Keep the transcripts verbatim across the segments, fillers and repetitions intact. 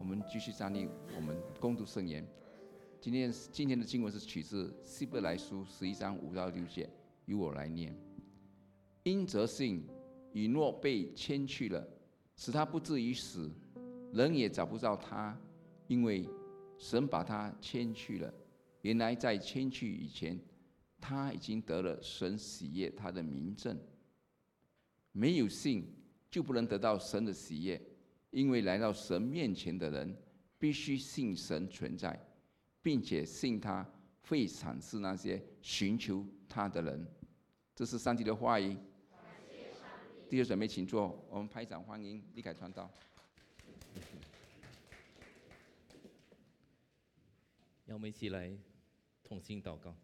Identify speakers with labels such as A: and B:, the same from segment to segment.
A: 们继续站立，我们共读圣言。今天今天的经文是取自希伯来书十一章五到六节，由我来念。因着信，以诺被迁去了，使他不至于死，人也找不到他，因为神把他迁去了。原来在迁去以前，他已经得了神喜悦他的明证。没有信，就不能得到神的喜悦，因为来到神面前的人，必须信神存在，并且信他会赏赐那些寻求他的人。这是上帝的话语。弟兄姊妹，请坐，我们拍掌欢迎李凯传道。
B: 让我们一起来同心祷告。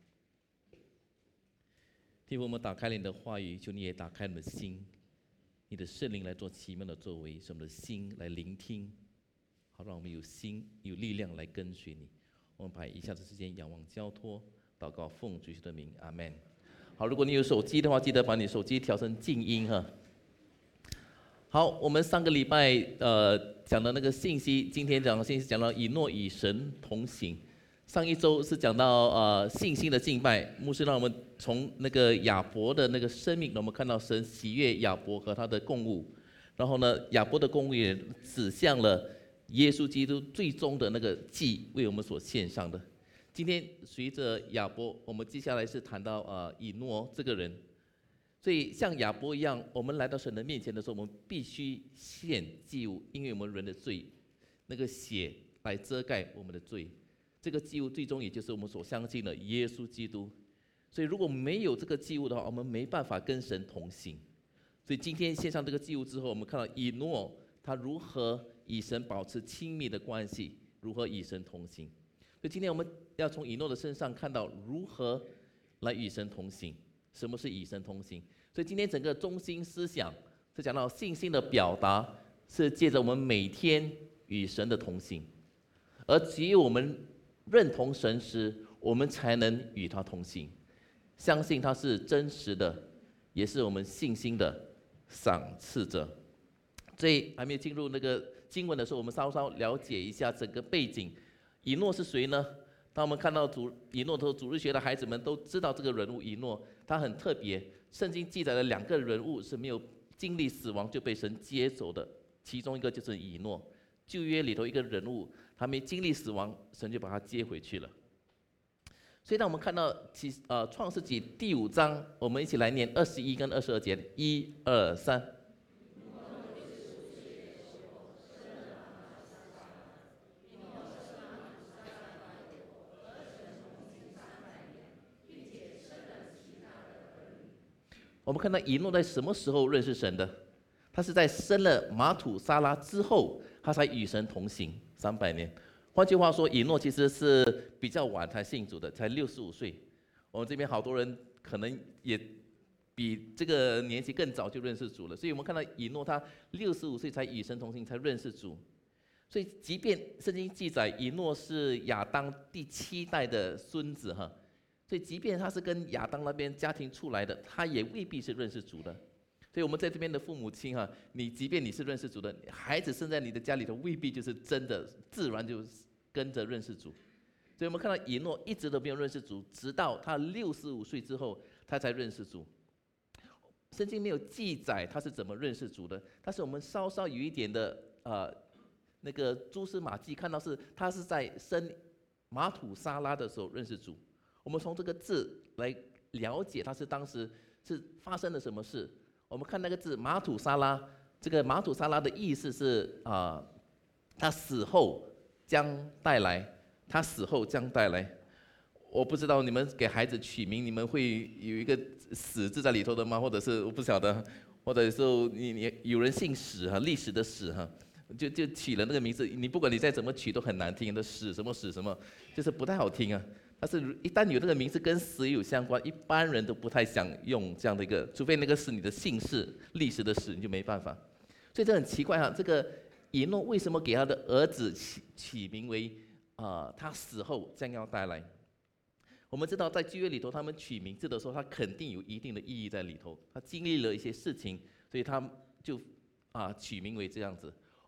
B: 天父，我们打开你的话语，求你也打开我们的心，你的圣灵来做奇妙的作为，使我们的心来聆听，好让我们有心有力量来跟随你。我们把以下的时间仰望交托，祷告奉主耶稣的名，阿们。好，如果你有手机的话，记得把你手机调成静音哈。好，我们上个礼拜呃讲的那个信息，今天讲的信息讲到以诺与神同行。上一周是讲到呃信心的敬拜，牧师让我们从那个亚伯的那个生命，我们看到神喜悦亚伯和他的供物，然后呢，亚伯的供物也指向了耶稣基督最终的那个祭为我们所献上的。今天随着亚伯，我们接下来是谈到呃以诺这个人。所以像亚伯一样，我们来到神的面前的时候，我们必须献祭物，因为我们人的罪，那个血来遮盖我们的罪。这个祭物最终也就是我们所相信的耶稣基督。所以如果没有这个祭物的话，我们没办法跟神同行。所以今天献上这个祭物之后，我们看到以诺他如何与神保持亲密的关系，如何与神同行。所以今天我们要从以诺的身上看到如何来与神同行。什么是与神同行？所以今天整个中心思想是讲到信心的表达，是借着我们每天与神的同行，而只有我们认同神时，我们才能与他同行，相信他是真实的，也是我们信心的赏赐者。所以还没有进入那个经文的时候，我们稍稍了解一下整个背景。以诺是谁呢？当我们看到主以诺的主日学的孩子们都知道这个人物以诺，他很特别。圣经记载了两个人物是没有经历死亡就被神接走的，其中一个就是以诺。旧约里头一个人物，他没经历死亡，神就把他接回去了。所以当我们看到其呃创世纪第五章，我们一起来念二十一跟二十二节，一二三。我们看到以诺在什么时候认识神的？他是在生了马土沙拉之后，他才与神同行三百年。换句话说，以诺其实是比较晚才信主的，才六十五岁。我们这边好多人可能也比这个年纪更早就认识主了。所以我们看到以诺他六十五岁才与神同行，才认识主。所以即便圣经记载以诺是亚当第七代的孙子哈。所以即便他是跟亚当那边家庭出来的，他也未必是认识主的。所以我们在这边的父母亲哈，你即便你是认识主的，孩子生在你的家里头，未必就是真的自然就跟着认识主。所以我们看到以诺一直都没有认识主，直到他六十五岁之后，他才认识主。圣经没有记载他是怎么认识主的，但是我们稍稍有一点的呃那个蛛丝马迹，看到是他是在生马土沙拉的时候认识主。我们从这个字来了解，他是当时是发生了什么事。我们看那个字马土沙拉，这个马土沙拉的意思是啊、呃，他死后将带来，他死后将带来。我不知道你们给孩子取名，你们会有一个死字在里头的吗？或者是我不晓得，或者是你你有人姓史哈，历史的史哈。就就取了那个名字，你不管你再怎么取都很难听的，史什么史什么，就是不太好听啊。但是，一旦有那个名字跟死有相关，一般人都不太想用这样的一个，除非那个是你的姓氏、历史的史，你就没办法。所以这很奇怪哈，这个以诺为什么给他的儿子起起名为啊、呃，他死后将要带来？我们知道在旧约里头，他们取名字的时候，他肯定有一定的意义在里头。他经历了一些事情，所以他就啊取名为这样子。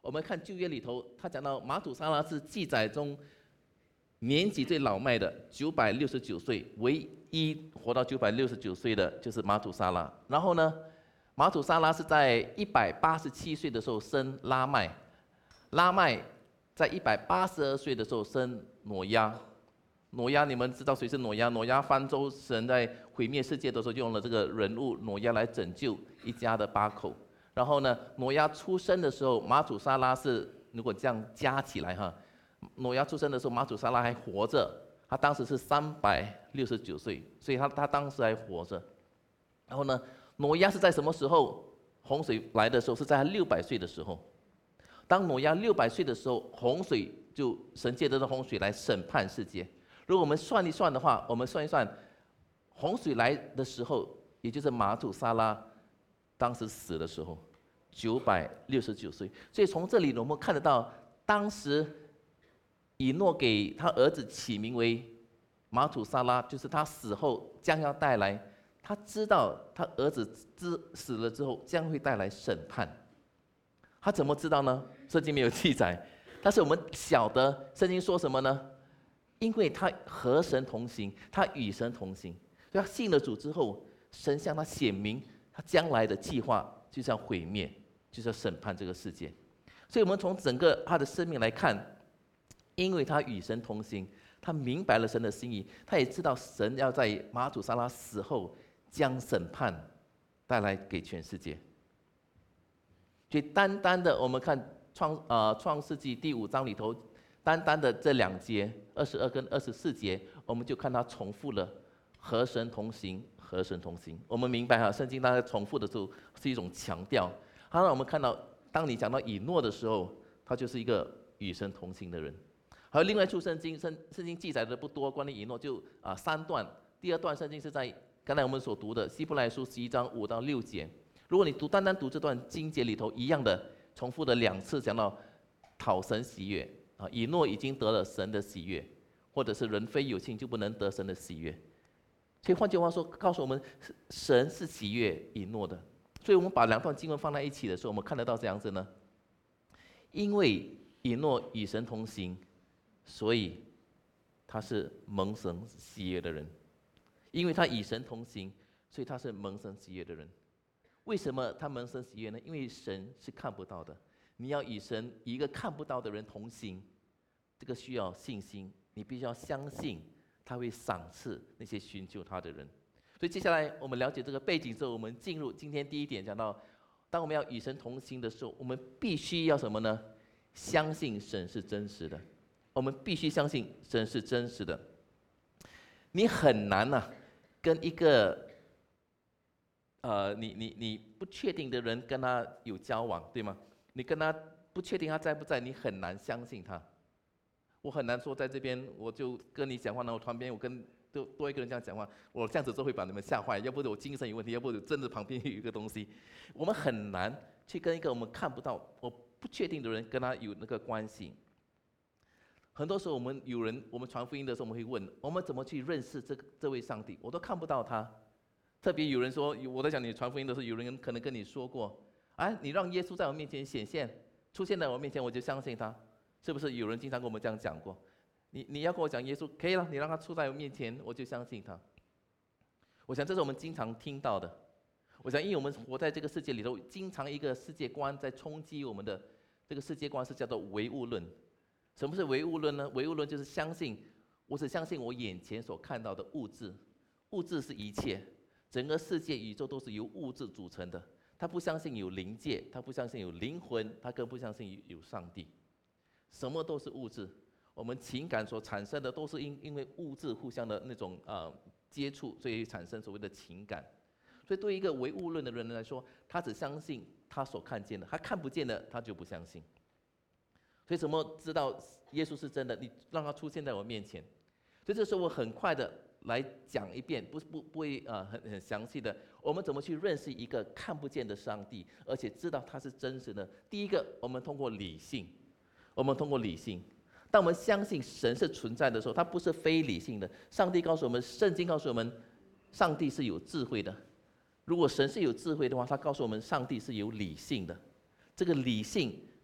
B: 我们看旧约里头，他讲到马土沙拉是记载中年纪最老迈的，九百六十九岁，唯一活到九百六十九岁的就是马土沙拉。然后呢，马土沙拉是在一百八十七岁的时候生拉麦，拉麦在一百八十二岁的时候生挪亚。挪亚，你们知道谁是挪亚？挪亚方舟，神在毁灭世界的时候用了这个人物挪亚来拯救一家的八口。然后呢，挪亚出生的时候，马土沙拉是如果这样加起来哈，挪亚出生的时候，马土沙拉还活着，他当时是三百六十九岁，所以他他当时还活着。然后呢，挪亚是在什么时候洪水来的时候？是在他六百岁的时候。当挪亚六百岁的时候，洪水就神借着这洪水来审判世界。如果我们算一算的话，我们算一算，洪水来的时候，也就是马土沙拉当时死的时候，九百六十九岁。所以从这里我们看得到，当时以诺给他儿子起名为马土沙拉，就是他死后将要带来，他知道他儿子之死了之后将会带来审判。他怎么知道呢？圣经没有记载，但是我们晓得圣经说什么呢？因为他和神同行，他与神同行，所以他信了主之后，神向他显明他将来的计划，就是要毁灭，就是要审判这个世界。所以我们从整个他的生命来看，因为他与神同行，他明白了神的心意，他也知道神要在马土沙拉死后将审判带来给全世界。所以单单的我们看创呃创世纪第五章里头，单单的这两节二十二跟二十四节，我们就看他重复了和神同行，和神同行。我们明白哈，圣经它在重复的时候是一种强调。它让我们看到，当你讲到以诺的时候，他就是一个与神同行的人。还有另外一处圣经，圣圣经记载的不多，关于以诺就啊三段。第二段圣经是在刚才我们所读的希伯来书十一章五到六节。如果你读单单读这段经节里头，一样的重复的两次讲到讨神喜悦啊，以诺已经得了神的喜悦，或者是人非有信就不能得神的喜悦。所以换句话说，告诉我们神是喜悦以诺的。所以我们把两段经文放在一起的时候，我们看得到这样子呢，因为以诺与神同行，所以他是蒙神喜悦的人。因为他与神同行，所以他是蒙神喜悦的人。为什么他蒙神喜悦呢？因为神是看不到的，你要与神与一个看不到的人同行，这个需要信心，你必须要相信他会赏赐那些寻求他的人。所以接下来我们了解这个背景之后，我们进入今天第一点，讲到当我们要与神同行的时候，我们必须要什么呢？相信神是真实的。我们必须相信神是真实的。你很难啊，跟一个呃，你你你不确定的人跟他有交往，对吗？你跟他不确定他在不在，你很难相信他。我很难说在这边我就跟你讲话，然后旁边我跟多多一个人这样讲话，我这样子就会把你们吓坏，要不是我精神有问题，要不是真的旁边有一个东西，我们很难去跟一个我们看不到、我不确定的人跟他有那个关系。很多时候我们有人，我们传福音的时候，我们会问，我们怎么去认识这个这位上帝？我都看不到他。特别有人说，我在讲你传福音的时候，有人可能跟你说过，哎，你让耶稣在我面前显现，出现在我面前，我就相信他，是不是？有人经常跟我们这样讲过。你你要跟我讲耶稣，可以了，你让他出在我面前，我就相信他。我想这是我们经常听到的。我想，因为我们活在这个世界里头，经常一个世界观在冲击我们的这个世界观是叫做唯物论。什么是唯物论呢？唯物论就是相信，我只相信我眼前所看到的物质，物质是一切。整个世界、宇宙都是由物质组成的，他不相信有灵界，他不相信有灵魂，他更不相信有上帝。什么都是物质，我们情感所产生的都是因因为物质互相的那种呃接触，所以产生所谓的情感。所以对于一个唯物论的人来说，他只相信他所看见的，他看不见的他就不相信。所以怎么知道耶稣是真的？你让他出现在我面前。所以这时候我很快的来讲一遍，不不不会呃很很详细的，我们怎么去认识一个看不见的上帝，而且知道他是真实的？第一个，我们通过理性，我们通过理性。当我们相信神是存在的时候，它不是非理性的。上帝告诉我们，圣经告诉我们，上帝是有智慧的。如果神是有智慧的话，他告诉我们，上帝是有理性的。这个理性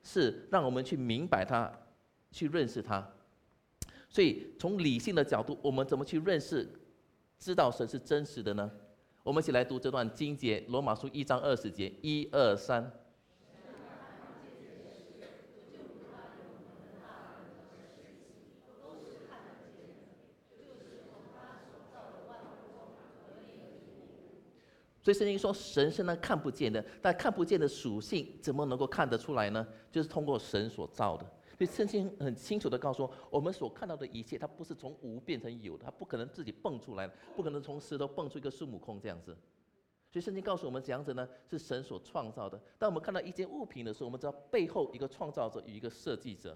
B: 是让我们去明白它，去认识它。所以从理性的角度，我们怎么去认识、知道神是真实的呢？我们一起来读这段经节，罗马书一章二十节，一二三。所以圣经说，神是那看不见的，但看不见的属性怎么能够看得出来呢？就是通过神所造的。所以圣经很清楚的告诉我，我们所看到的一切，它不是从无变成有的，它不可能自己蹦出来的，不可能从石头蹦出一个孙悟空这样子。所以圣经告诉我们，这样子呢是神所创造的。当我们看到一件物品的时候，我们知道背后一个创造者与一个设计者。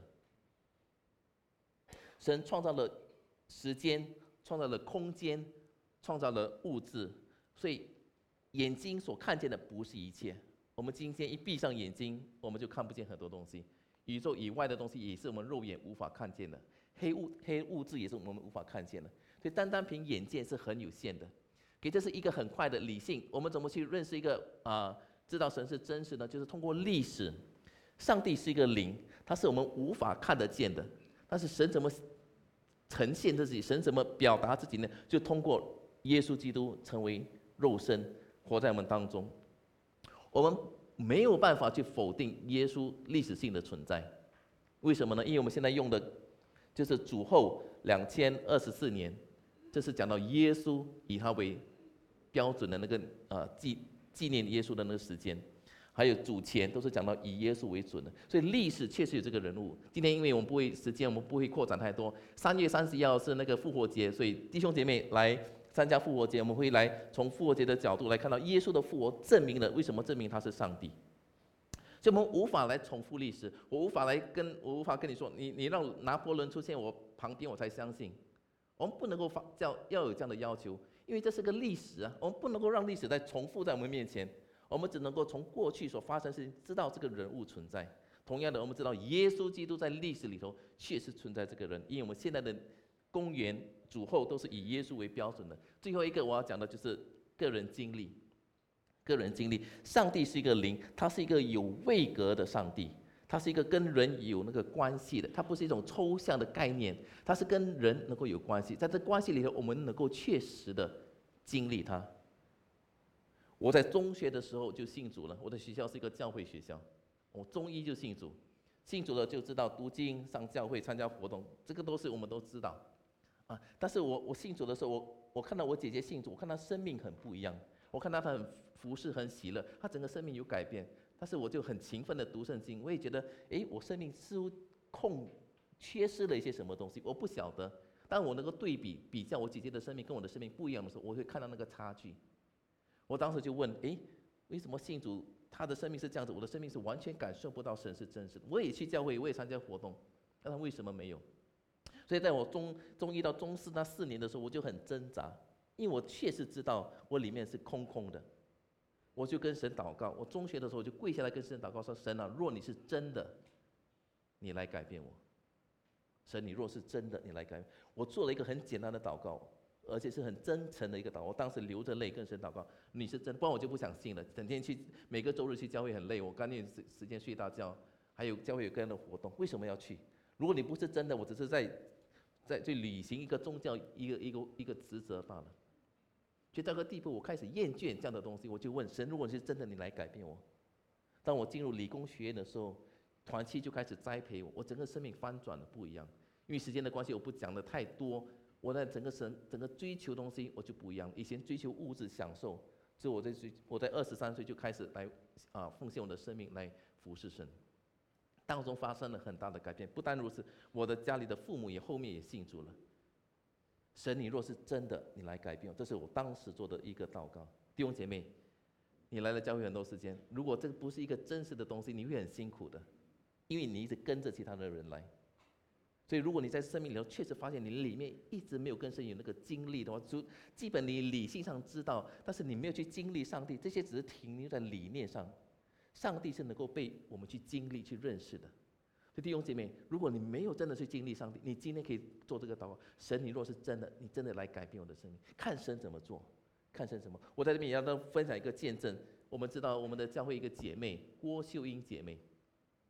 B: 神创造了时间，创造了空间，创造了物质，所以眼睛所看见的不是一切。我们今天一闭上眼睛，我们就看不见很多东西。宇宙以外的东西也是我们肉眼无法看见的，黑物黑物质也是我们无法看见的。所以单单凭眼见是很有限的。给这是一个很快的理性，我们怎么去认识一个啊、呃，知道神是真实的？就是通过历史。上帝是一个灵，它是我们无法看得见的。但是神怎么呈现自己？神怎么表达自己呢？就通过耶稣基督成为肉身，活在我们当中。我们没有办法去否定耶稣历史性的存在。为什么呢？因为我们现在用的就是主后两千二十四年，这是讲到耶稣以他为标准的那个呃纪纪念耶稣的那个时间，还有主前都是讲到以耶稣为准的，所以历史确实有这个人物。今天因为我们不会时间，我们不会扩展太多。三月三十一号是那个复活节，所以弟兄姐妹来参加复活节，我们会来从复活节的角度来看到耶稣的复活证明了为什么证明他是上帝。所以我们无法来重复历史，我无法来跟我无法跟你说，你你让拿破仑出现我旁边我才相信。我们不能够发叫要有这样的要求，因为这是个历史啊，我们不能够让历史再重复在我们面前。我们只能够从过去所发生的事情知道这个人物存在。同样的，我们知道耶稣基督在历史里头确实存在这个人，因为我们现在的公元主后都是以耶稣为标准的。最后一个我要讲的就是个人经历。个人经历，上帝是一个灵，他是一个有位格的上帝，他是一个跟人有那个关系的，他不是一种抽象的概念，他是跟人能够有关系，在这关系里头，我们能够确实的经历他。我在中学的时候就信主了，我的学校是一个教会学校，我中一就信主，信主了就知道读经、上教会、参加活动，这个都是我们都知道啊。但是我我信主的时候，我我看到我姐姐信主，我看她生命很不一样，我看到她很服侍很喜乐，她整个生命有改变。但是我就很勤奋的读圣经，我也觉得，哎，我生命似乎空缺失了一些什么东西，我不晓得。当我能够对比比较我姐姐的生命跟我的生命不一样的时候，我会看到那个差距。我当时就问，哎，为什么信主他的生命是这样子，我的生命是完全感受不到神是真实的？我也去教会，我也参加活动，但他为什么没有？所以在我中中一到中四那四年的时候，我就很挣扎，因为我确实知道我里面是空空的。我就跟神祷告，我中学的时候我就跪下来跟神祷告说：神啊，若你是真的，你来改变我。神，你若是真的，你来改变我。做了一个很简单的祷告，而且是很真诚的一个祷告。我当时流着泪跟神祷告：你是真，不然我就不想信了。整天去每个周日去教会很累，我干脆时间睡大觉，还有教会有各样的活动，为什么要去？如果你不是真的，我只是在在去履行一个宗教一个一个一个职责罢了。就到个地步，我开始厌倦这样的东西，我就问神：如果你是真的，你来改变我。当我进入理工学院的时候，团契就开始栽培我，我整个生命翻转了不一样。因为时间的关系，我不讲的太多。我在整个神整个追求东西，我就不一样。以前追求物质享受，所以我在追我在二十三岁就开始来啊奉献我的生命来服侍神，当中发生了很大的改变。不单如此，我的家里的父母也后面也信主了。神，你若是真的，你来改变我，这是我当时做的一个祷告。弟兄姐妹，你来了教会很多时间，如果这不是一个真实的东西，你会很辛苦的，因为你一直跟着其他的人来。所以，如果你在生命里头确实发现你里面一直没有跟神有那个经历的话，就基本你理性上知道，但是你没有去经历上帝，这些只是停留在理念上。上帝是能够被我们去经历、去认识的。所以弟兄姐妹，如果你没有真的去经历上帝，你今天可以做这个祷告：神，你若是真的，你真的来改变我的生命，看神怎么做，看神怎么。我在这边也要分享一个见证。我们知道我们的教会一个姐妹郭秀英姐妹，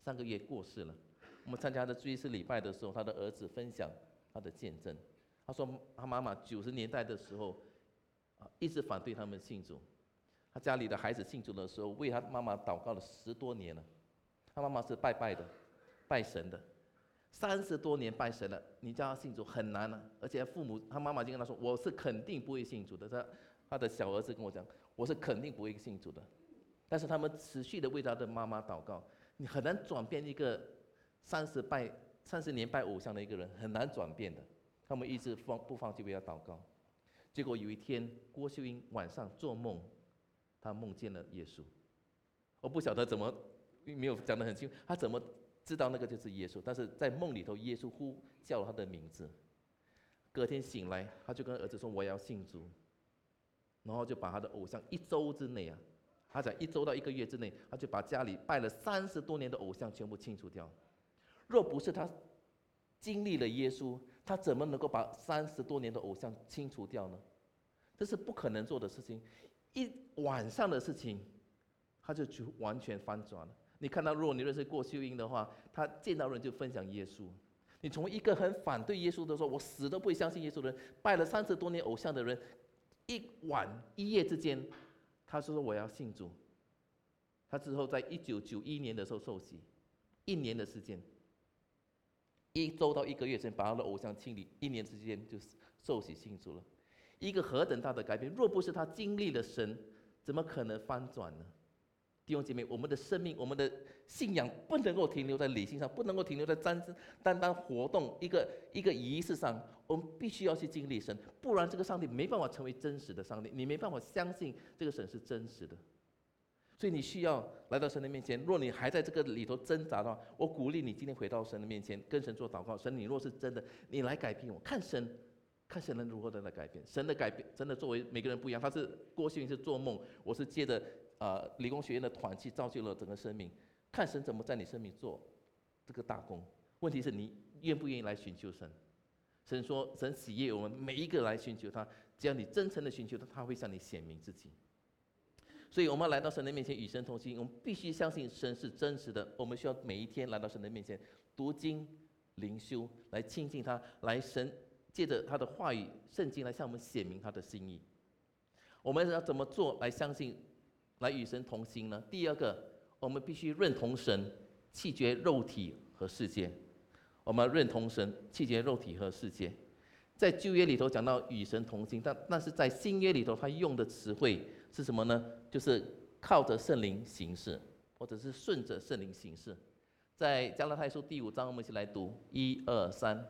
B: 上个月过世了。我们参加的追思礼拜的时候，他的儿子分享他的见证。他说他妈妈九十年代的时候，啊，一直反对他们信主。他家里的孩子信主的时候，为他妈妈祷告了十多年了。他妈妈是拜拜的，拜神的，三十多年拜神了，你叫他信主很难啊。而且父母，他妈妈就跟他说：“我是肯定不会信主的。”他他的小儿子跟我讲：“我是肯定不会信主的。”但是他们持续的为他的妈妈祷告。你很难转变一个三十拜三十年拜偶像的一个人，很难转变的。他们一直放不放弃为他祷告。结果有一天，郭秀英晚上做梦，他梦见了耶稣。我不晓得怎么没有讲得很清楚，他怎么知道那个就是耶稣？但是在梦里头，耶稣呼叫他的名字。隔天醒来，他就跟儿子说：“我要信主。”然后就把他的偶像一周之内啊，他讲一周到一个月之内，他就把家里拜了三十多年的偶像全部清除掉。若不是他经历了耶稣，他怎么能够把三十多年的偶像清除掉呢？这是不可能做的事情。一晚上的事情，他就完全翻转了。你看到，如果你认识郭秀英的话，他见到人就分享耶稣。你从一个很反对耶稣的说，我死都不会相信耶稣的人，拜了三十多年偶像的人，一晚一夜之间，他说我要信主。他之后在一九九一年的时候受洗，一年的时间。一周到一个月前把他的偶像清理，一年之间就受洗信主了。一个何等大的改变！若不是他经历了神，怎么可能翻转呢？弟兄姐妹，我们的生命，我们的信仰不能够停留在理性上，不能够停留在单单单活动一个一个仪式上，我们必须要去经历神，不然这个上帝没办法成为真实的上帝，你没办法相信这个神是真实的。所以你需要来到神的面前。若你还在这个里头挣扎的话，我鼓励你今天回到神的面前，跟神做祷告。神，你若是真的，你来改变我，看神，看神能如何的来改变。神的改变真的作为每个人不一样。他是郭秀英是做梦，我是借着呃理工学院的团契造就了整个生命。看神怎么在你生命做这个大功。问题是你愿不愿意来寻求神？神说，神喜悦我们每一个来寻求他，只要你真诚的寻求他，他会向你显明自己。所以我们来到神的面前与神同行，我们必须相信神是真实的。我们需要每一天来到神的面前读经灵修，来亲近他，来神借着他的话语圣经来向我们显明他的心意。我们要怎么做来相信来与神同行呢？第二个，我们必须认同神，弃绝肉体和世界。我们要认同神，弃绝肉体和世界。在旧约里头讲到与神同行，但但是在新约里头他用的词汇是什么呢？就是靠着圣灵行事，或者是顺着圣灵行事。在加拉太书第五章，我们一起来读，一二三。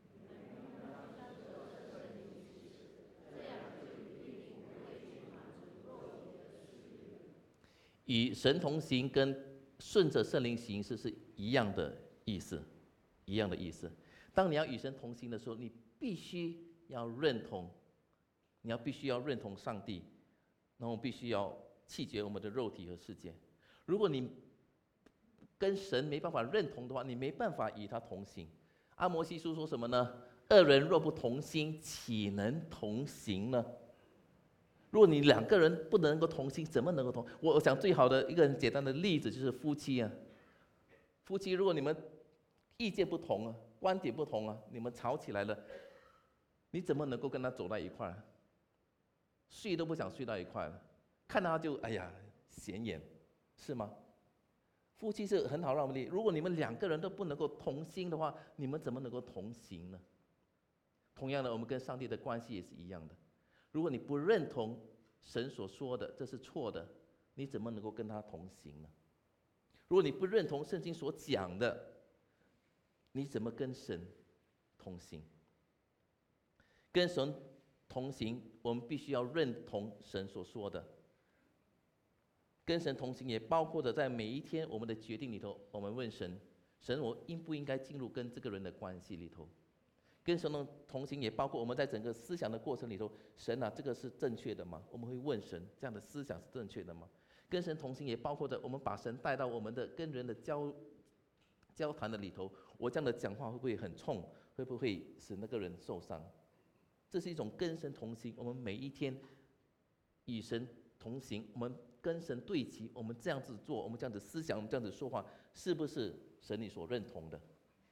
B: 与神同行跟顺着圣灵行事是一样的意思，一样的意思。当你要与神同行的时候，你必须要认同，你要必须要认同上帝，然后必须要弃绝我们的肉体和世界。如果你跟神没办法认同的话，你没办法与他同行。阿摩西书说什么呢？二人若不同心，岂能同行呢？如果你两个人不能够同心，怎么能够同？我想最好的一个很简单的例子就是夫妻啊。夫妻如果你们意见不同啊，观点不同啊，你们吵起来了，你怎么能够跟他走到一块儿？睡都不想睡到一块了，看到他就哎呀显眼，是吗？夫妻是很好让我们理解。如果你们两个人都不能够同心的话，你们怎么能够同行呢？同样的，我们跟上帝的关系也是一样的。如果你不认同神所说的这是错的，你怎么能够跟他同行呢？如果你不认同圣经所讲的，你怎么跟神同行？跟神同行，我们必须要认同神所说的。跟神同行也包括着在每一天我们的决定里头，我们问神：神，我应不应该进入跟这个人的关系里头？跟神同行也包括我们在整个思想的过程里头，神啊，这个是正确的吗？我们会问神，这样的思想是正确的吗？跟神同行也包括着我们把神带到我们的跟人的交交谈的里头，我这样的讲话会不会很冲？会不会使那个人受伤？这是一种跟神同行。我们每一天与神同行，我们跟神对齐，我们这样子做，我们这样子思想，我们这样子说话，是不是神你所认同的。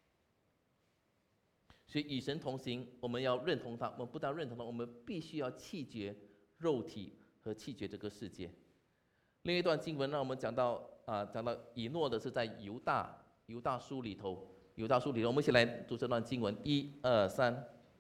B: 所以与神同行，我们要认同他，我们不但认同他，我们必须要弃绝肉体和弃绝这个世界。另一段经文让我们讲到啊、呃，讲到以诺的是在犹大犹大书里头，犹大书里头，我们一起来读这段经文，一二三。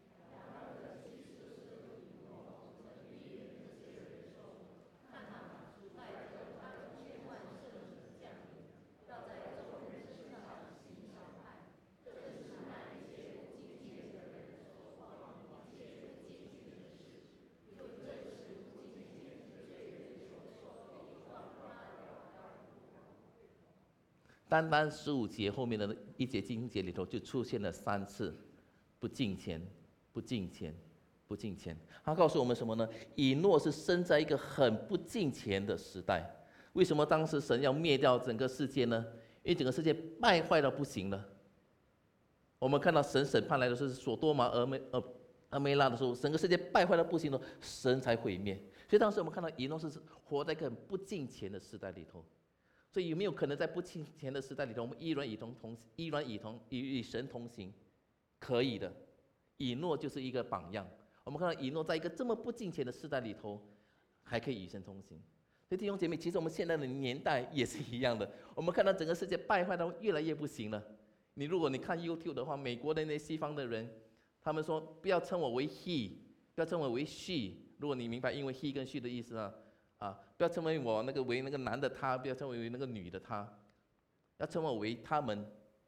B: 单单十五节后面的一节经节里头就出现了三次不敬虔，不敬虔，不敬虔。他告诉我们什么呢？以诺是生在一个很不敬虔的时代。为什么当时神要灭掉整个世界呢？因为整个世界败坏到不行了。我们看到神审判来的是索多玛、俄梅、呃、俄梅拉的时候，整个世界败坏到不行了，神才毁灭。所以当时我们看到以诺是活在一个很不敬虔的时代里头。所以有没有可能在不敬虔的时代里头，我们依然与同同依然与同与与神同行？可以的。以诺就是一个榜样。我们看到以诺在一个这么不敬虔的时代里头，还可以与神同行。所以弟兄姐妹，其实我们现在的年代也是一样的。我们看到整个世界败坏到越来越不行了。你如果你看 YouTube 的话，美国的那些西方的人，他们说不要称我为 he， 不要称我为 she。如果你明白因为 he 跟 she 的意思啊。啊，不要称为我那个为那个男的他，不要称为那个女的她，要称我为他们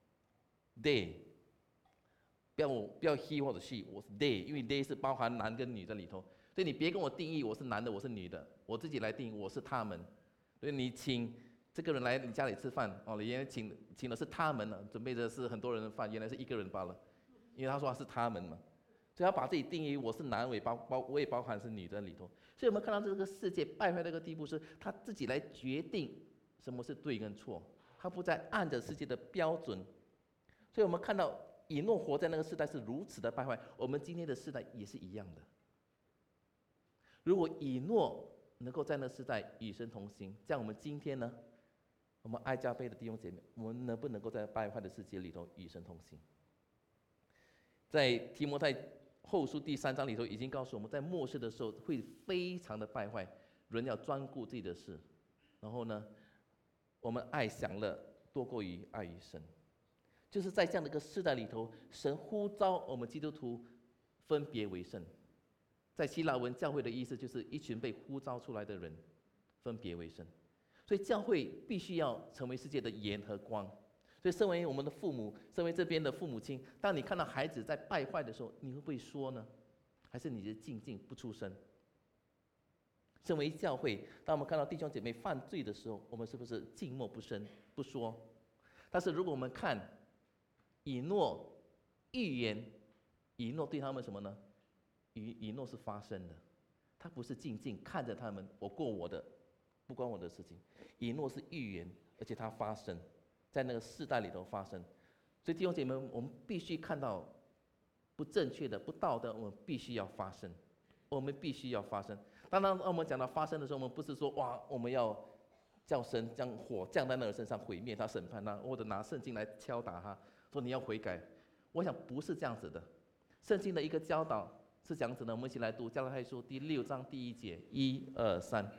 B: ，they， 不要我不要 he 或者 she， 我是 they， 因为 they 是包含男跟女在里头，所以你别跟我定义我是男的我是女的，我自己来定义我是他们。所以你请这个人来你家里吃饭，哦，你原来请请的是他们了，准备的是很多人的饭，原来是一个人罢了，因为他说他是他们嘛，所以他把自己定义我是男，我也包包我也包含是女在里头。所以我们看到这个世界败坏到一个地步，是他自己来决定什么是对跟错，他不再按着世界的标准。所以我们看到以诺活在那个时代是如此的败坏，我们今天的世代也是一样的。如果以诺能够在那个时代与神同行，这样我们今天呢，我们爱加倍的弟兄姐妹，我们能不能够在败坏的世界里头与神同行？在提摩太后书第三章里头已经告诉我们，在末世的时候会非常的败坏，人要专顾自己的事，然后呢，我们爱享乐多过于爱于神。就是在这样的一个世代里头，神呼召我们基督徒分别为圣。在希腊文，教会的意思就是一群被呼召出来的人，分别为圣。所以教会必须要成为世界的盐和光。所以，身为我们的父母，身为这边的父母亲，当你看到孩子在败坏的时候，你会不会说呢？还是你就静静不出声？身为教会，当我们看到弟兄姐妹犯罪的时候，我们是不是静默不声不说？但是如果我们看以诺预言，以诺对他们什么呢？以以诺是发生的，他不是静静看着他们，我过我的，不关我的事情。以诺是预言，而且他发生。在那个世代里头发生，所以弟兄姐妹，我们必须看到不正确的、不道德，我们必须要发生，我们必须要发生。当然，当我们讲到发生的时候，我们不是说哇，我们要叫神将火降在那个身上毁灭他、审判他，或者拿圣经来敲打他，说你要悔改。我想不是这样子的。圣经的一个教导是这样子的，我们一起来读加拉太书第六章第一节，一二三。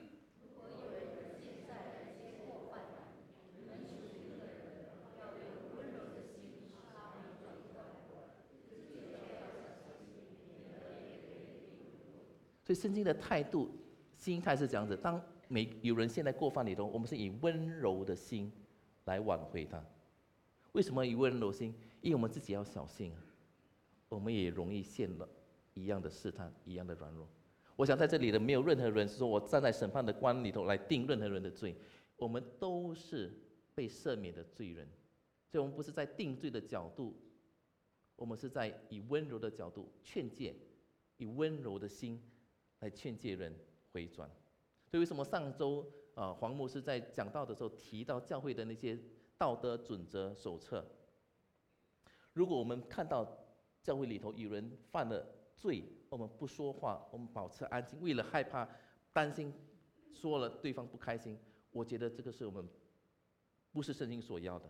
B: 所以圣经的态度、心态是这样子：当每有人陷在过犯里头，我们是以温柔的心来挽回他。为什么以温柔心？因为我们自己要小心啊，我们也容易陷了一样的试探、一样的软弱。我想在这里的没有任何人是说我站在审判的官里头来定任何人的罪，我们都是被赦免的罪人。所以我们不是在定罪的角度，我们是在以温柔的角度劝诫，以温柔的心来劝诫人回转。所以为什么上周啊黄牧师在讲道的时候提到教会的那些道德准则手册？如果我们看到教会里头有人犯了罪，我们不说话，我们保持安静，为了害怕担心说了对方不开心，我觉得这个是我们不是圣经所要的。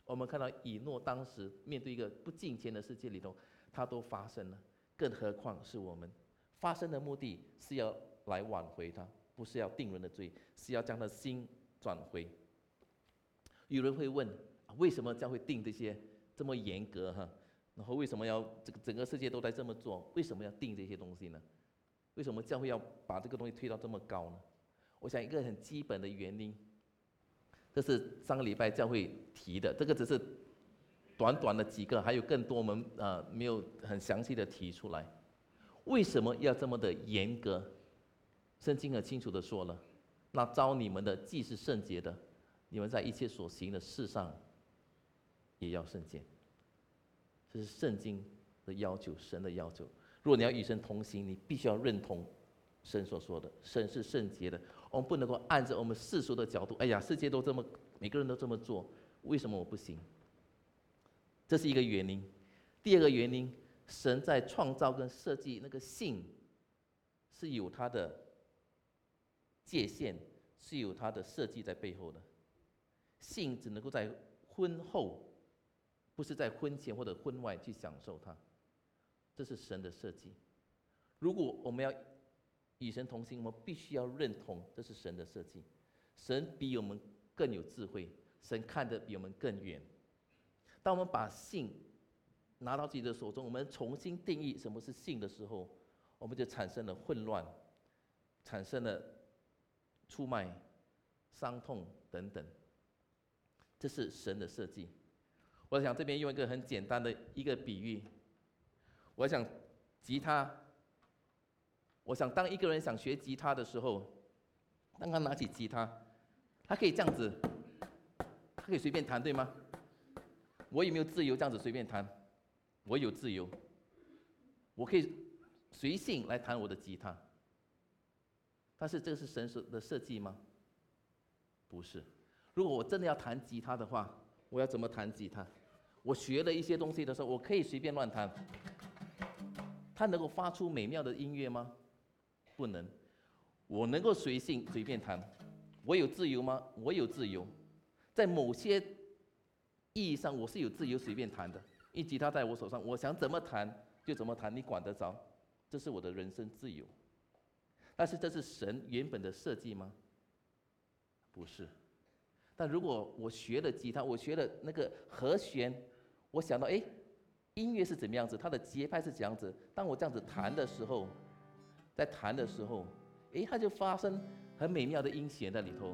B: 我们看到以诺当时面对一个不敬虔的世界里头，他都发生了，更何况是我们。发生的目的是要来挽回他，不是要定人的罪，是要将他的心转回。有人会问，为什么教会定这些这么严格哈？然后为什么要这个整个世界都在这么做？为什么要定这些东西呢？为什么教会要把这个东西推到这么高呢？我想一个很基本的原因，这是上个礼拜教会提的，这个只是短短的几个，还有更多我们呃没有很详细的提出来。为什么要这么的严格？圣经很清楚的说了，那召你们的既是圣洁的，你们在一切所行的事上也要圣洁。这是圣经的要求，神的要求。如果你要与神同行，你必须要认同神所说的，神是圣洁的。我们不能够按照我们世俗的角度，哎呀，世界都这么，每个人都这么做，为什么我不行？这是一个原因。第二个原因，神在创造跟设计那个性是有它的界限，是有它的设计在背后的。性只能够在婚后，不是在婚前或者婚外去享受它，这是神的设计。如果我们要与神同行，我们必须要认同这是神的设计。神比我们更有智慧，神看得比我们更远。当我们把性拿到自己的手中，我们重新定义什么是性的时候，我们就产生了混乱，产生了出卖、伤痛等等。这是神的设计。我想这边用一个很简单的一个比喻，我想吉他，我想当一个人想学吉他的时候，当他拿起吉他，他可以这样子，他可以随便弹，对吗？我有没有自由这样子随便弹？我有自由，我可以随性来弹我的吉他。但是这个是神的设计吗？不是。如果我真的要弹吉他的话，我要怎么弹吉他？我学了一些东西的时候，我可以随便乱弹。它能够发出美妙的音乐吗？不能。我能够随性随便弹，我有自由吗？我有自由。在某些意义上，我是有自由随便弹的。因为吉他在我手上，我想怎么弹就怎么弹，你管得着？这是我的人生自由。但是这是神原本的设计吗？不是。但如果我学了吉他，我学了那个和弦，我想到，哎，音乐是怎么样子，它的节拍是怎样子。当我这样子弹的时候，在弹的时候，哎，它就发生很美妙的音弦在里头。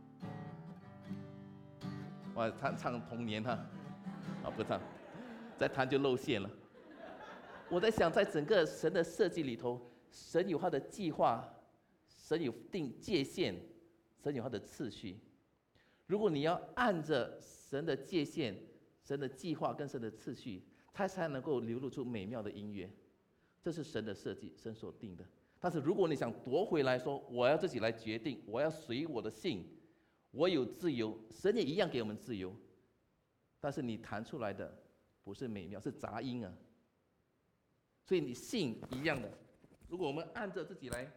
B: 哇，唱唱童年哈，啊不唱，再弹就露馅了。我在想，在整个神的设计里头，神有他的计划，神有定界限，神有他的次序。如果你要按着神的界限、神的计划跟神的次序，它才能够流露出美妙的音乐。这是神的设计，神所定的。但是如果你想夺回来说，我要自己来决定，我要随我的性，我有自由，神也一样给我们自由。但是你弹出来的不是美妙，是杂音啊。所以你性一样的，如果我们按着自己来。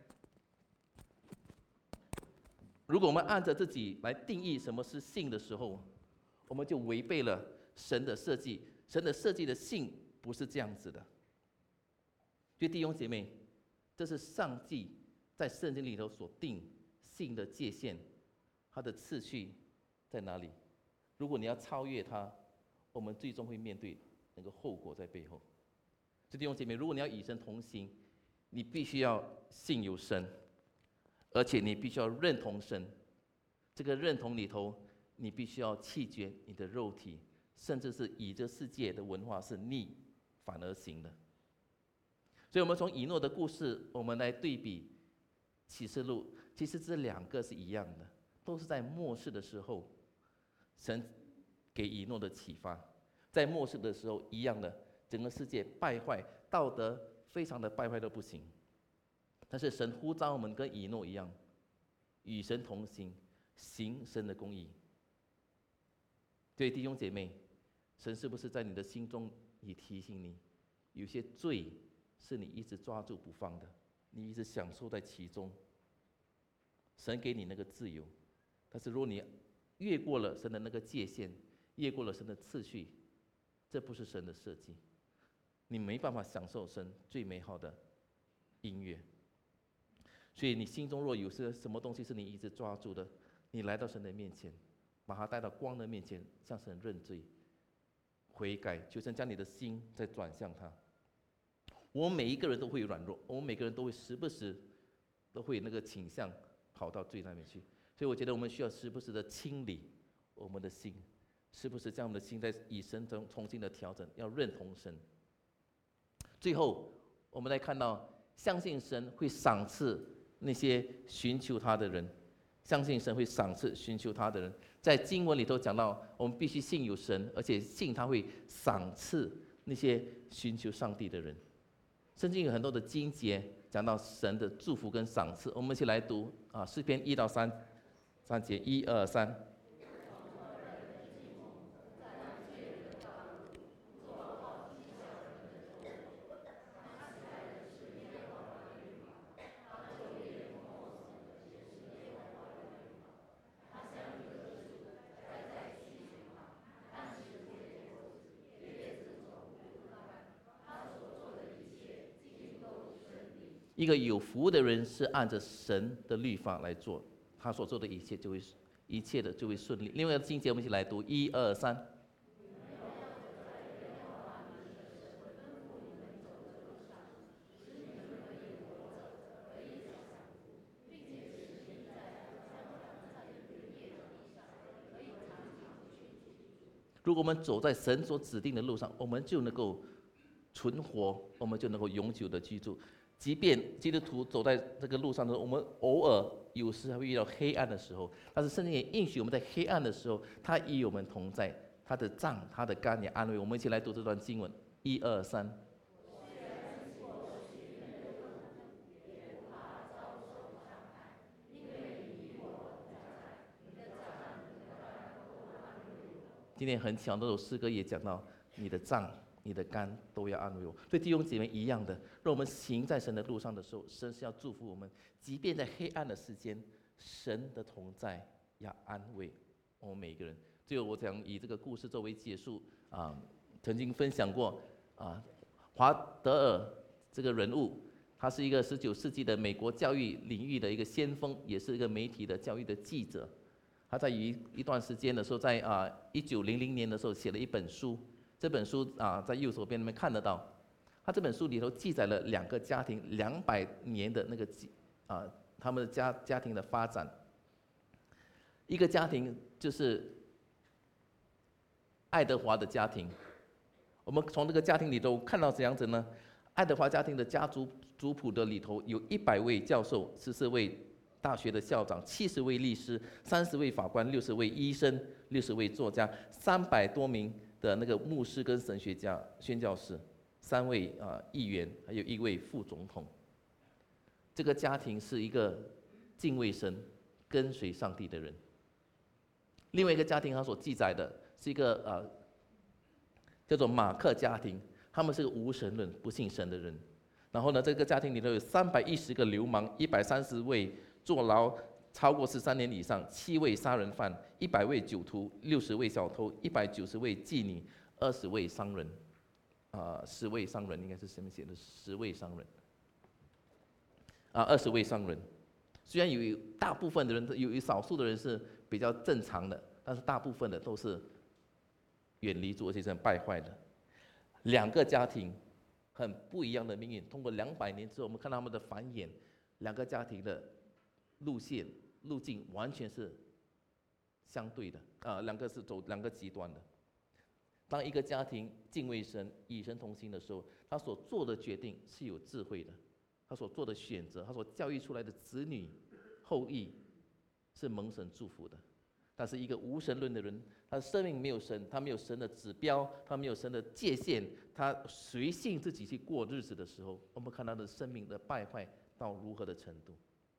B: 如果我们按着自己来定义什么是性的时候，我们就违背了神的设计。神的设计的性不是这样子的。所以弟兄姐妹，这是上帝在圣经里头所定性的界限，它的次序在哪里？如果你要超越它，我们最终会面对那个后果在背后。所以弟兄姐妹，如果你要与神同行，你必须要信有神。而且你必须要认同神，这个认同里头，你必须要弃绝你的肉体，甚至是以这世界的文化是逆反而行的。所以，我们从以诺的故事，我们来对比启示录，其实这两个是一样的，都是在末世的时候，神给以诺的启发。在末世的时候，一样的，整个世界败坏，道德非常的败坏到不行。但是神呼召我们跟以诺一样，与神同行，行神的公义。对弟兄姐妹，神是不是在你的心中也提醒你，有些罪是你一直抓住不放的，你一直享受在其中。神给你那个自由，但是如果你越过了神的那个界限， 越过了神的次序，这不是神的设计，你没办法享受神最美好的音乐。所以你心中若有些什么东西是你一直抓住的，你来到神的面前，把它带到光的面前，向神认罪悔改，求神将你的心再转向他。我们每一个人都会软弱，我们每个人都会时不时都会那个倾向跑到罪那边去，所以我觉得我们需要时不时的清理我们的心，时不时将我们的心在以神中重新的调整，要认同神。最后我们来看到，相信神会赏赐那些寻求他的人，相信神会赏赐寻求他的人。在经文里头讲到，我们必须信有神，而且信他会赏赐那些寻求上帝的人。圣经有很多的经节讲到神的祝福跟赏赐，我们一起来读啊，诗篇一到三三节，一二三。一个有福的人是按着神的律法来做，他所做的一切就会一切的就会顺利。另外一个经节，我们一起来读一二三。如果我们走在神所指定的路上，我们就能够存活，我们就能够永久的居住。即便基督徒走在这个路上的时候，我们偶尔有时还会遇到黑暗的时候，但是圣经也应许我们在黑暗的时候，他与我们同在，他的杖、他的竿也安慰我们。一起来读这段经文，一二三。今天很巧，这首诗歌也讲到你的杖、你的竿都要安慰我。对弟兄姐妹一样的，让我们行在神的路上的时候，神是要祝福我们，即便在黑暗的时间，神的同在要安慰我们每一个人。最后，我想以这个故事作为结束啊，曾经分享过啊，华德尔这个人物，他是一个十九世纪的美国教育领域的一个先锋，也是一个媒体的教育的记者。他在一一段时间的时候，在啊一九零零年的时候写了一本书，这本书啊在右手边你们看得到。他这本书里头记载了两个家庭两百年的那个啊他们的家家庭的发展。一个家庭就是爱德华的家庭，我们从这个家庭里头看到怎样子呢？爱德华家庭的家族族谱的里头有一百位教授，十四位大学的校长，七十位律师，三十位法官，六十位医生，六十位作家，三百多名的那个牧师跟神学家、宣教士，三位啊议员，还有一位副总统。这个家庭是一个敬畏神、跟随上帝的人。另外一个家庭，他所记载的是一个呃叫做马克家庭，他们是个无神论、不信神的人。然后呢，这个家庭里头有三百一十个流氓，一百三十位坐牢超过十三年以上，七位杀人犯，一百位酒徒，六十位小偷，一百九十位妓女，二十位商人，啊、呃，十位商人应该是什么写的？十位商人，啊，二十位商人。虽然有大部分的人，有有少数的人是比较正常的，但是大部分的都是远离主，而且是很败坏的。两个家庭很不一样的命运。通过两百年之后，我们看到他们的繁衍，两个家庭的路线路径完全是相对的啊、呃，两个是走两个极端的。当一个家庭敬畏神、与神同行的时候，他所做的决定是有智慧的，他所做的选择，他所教育出来的子女后裔是蒙神祝福的。但是一个无神论的人，他的生命没有神，他没有神的指标，他没有神的界限，他随性自己去过日子的时候，我们看他的生命的败坏到如何的程度。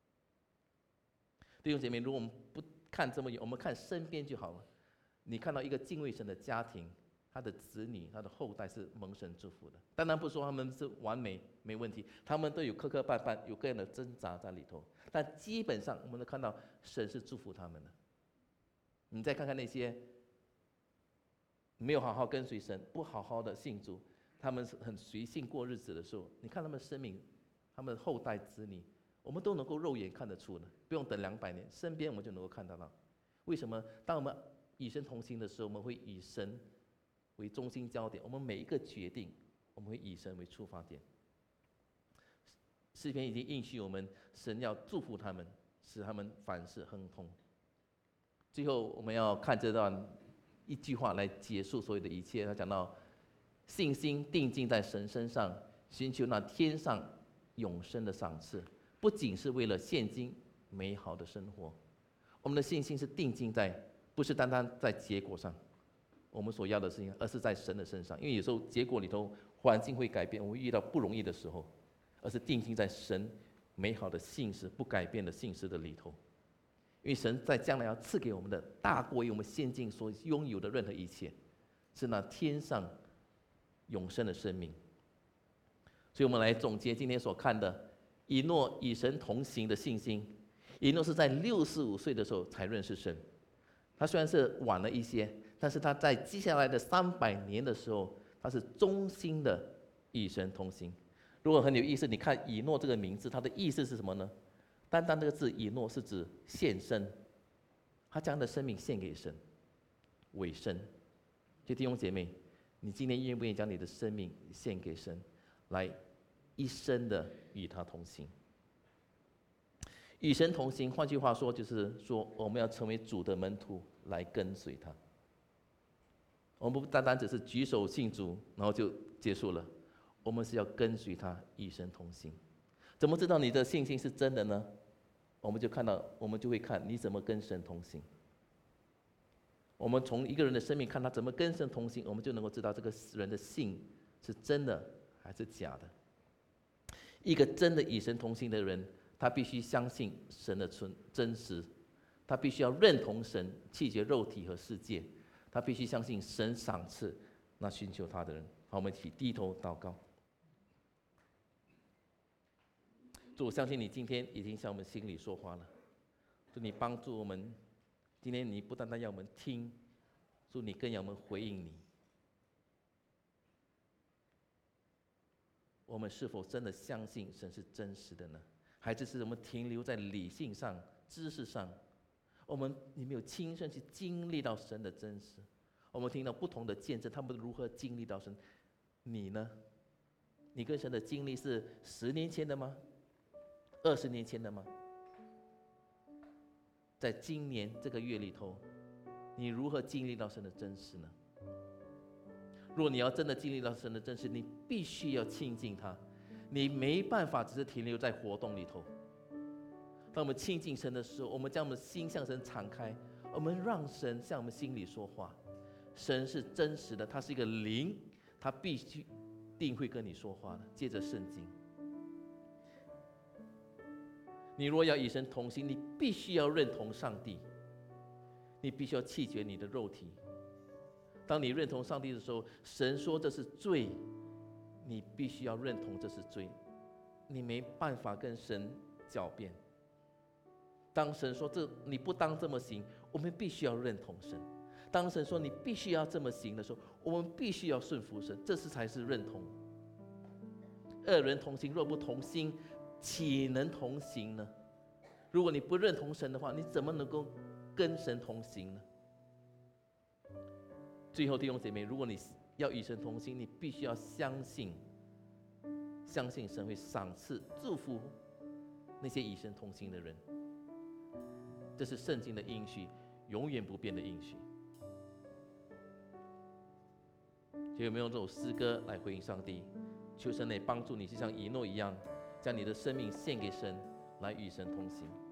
B: 弟兄姐妹，如果我们不看这么远，我们看身边就好了。你看到一个敬畏神的家庭，他的子女、他的后代是蒙神祝福的。当然不说他们是完美没问题，他们都有磕磕绊绊，有各样的挣扎在里头，但基本上我们都看到神是祝福他们的。你再看看那些没有好好跟随神，不好好的信主，他们是很随性过日子的时候，你看他们的生命，他们的后代子女，我们都能够肉眼看得出的，不用等两百年，身边我们就能够看得到。为什么？当我们与神同行的时候，我们会以神为中心焦点，我们每一个决定，我们会以神为出发点。诗篇已经应许我们，神要祝福他们，使他们凡事亨通。最后，我们要看这段一句话来结束所有的一切。他讲到，信心定睛在神身上，寻求那天上永生的赏赐，不仅是为了现今美好的生活。我们的信心是定睛在，不是单单在结果上，我们所要的事情，而是在神的身上。因为有时候结果里头环境会改变，我们遇到不容易的时候，而是定睛在神美好的信实、不改变的信实的里头。因为神在将来要赐给我们的，大过于我们现今所拥有的任何一切，是那天上永生的生命。所以我们来总结今天所看的，以诺与神同行的信心。以诺是在六十五岁的时候才认识神，他虽然是晚了一些，但是他在接下来的三百年的时候，他是忠心的与神同行。如果很有意思，你看以诺这个名字，它的意思是什么呢？单单这个字以诺是指献身，他将他的生命献给神，委身。就弟兄姐妹，你今天愿不愿意将你的生命献给神，来一生的与他同行？与神同行，换句话说，就是说我们要成为主的门徒，来跟随他。我们不单单只是举手信主，然后就结束了，我们是要跟随他，与神同行。怎么知道你的信心是真的呢？我们就看到，我们就会看你怎么跟神同行。我们从一个人的生命看他怎么跟神同行，我们就能够知道这个人的信是真的还是假的。一个真的与神同行的人，他必须相信神的存真实，他必须要认同神，弃绝肉体和世界，他必须相信神赏赐那寻求他的人。好，我们一起低头祷告。主，我相信你今天已经向我们心里说话了。主，你帮助我们，今天你不单单要我们听，主，你更要我们回应你。我们是否真的相信神是真实的呢？还只是我们停留在理性上、知识上？我们你没有亲身去经历到神的真实。我们听到不同的见证，他们如何经历到神？你呢？你跟神的经历是十年前的吗？二十年前的吗？在今年这个月里头，你如何经历到神的真实呢？如果你要真的经历到神的真实，你必须要亲近他，你没办法只是停留在活动里头。当我们亲近神的时候，我们将我们的心向神敞开，我们让神向我们心里说话。神是真实的，他是一个灵，他必须定会跟你说话的。借着圣经，你若要与神同行，你必须要认同上帝，你必须要弃绝你的肉体。当你认同上帝的时候，神说这是罪，你必须要认同这是罪，你没办法跟神狡辩。当神说这你不当这么行，我们必须要认同神。当神说你必须要这么行的时候，我们必须要顺服神，这是才是认同。二人同行，若不同心，岂能同行呢？如果你不认同神的话，你怎么能够跟神同行呢？最后弟兄姐妹，如果你要与神同行，你必须要相信相信神会赏赐祝福那些与神同行的人。这是圣经的应许，永远不变的应许。就有没有用这首诗歌来回应上帝？求神来帮助你，就像以诺一样，将你的生命献给神，来与神同行。